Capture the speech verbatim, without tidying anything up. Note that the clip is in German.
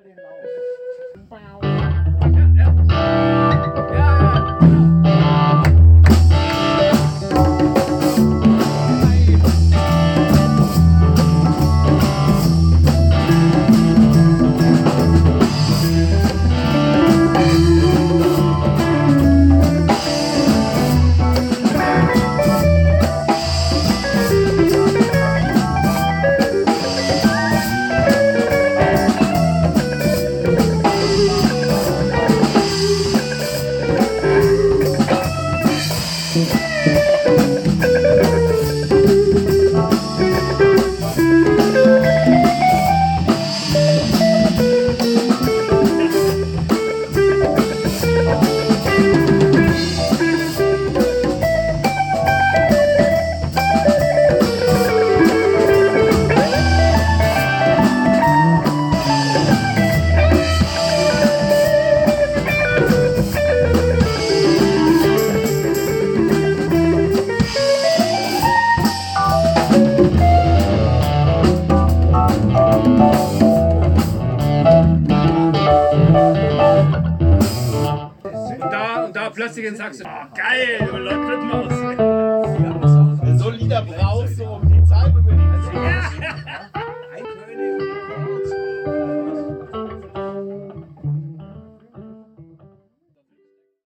Plötzlich in Sachsen. Oh, geil, du läuft Rhythmus. So ein Lieder brauchst du, um die Zeit über die. Ja.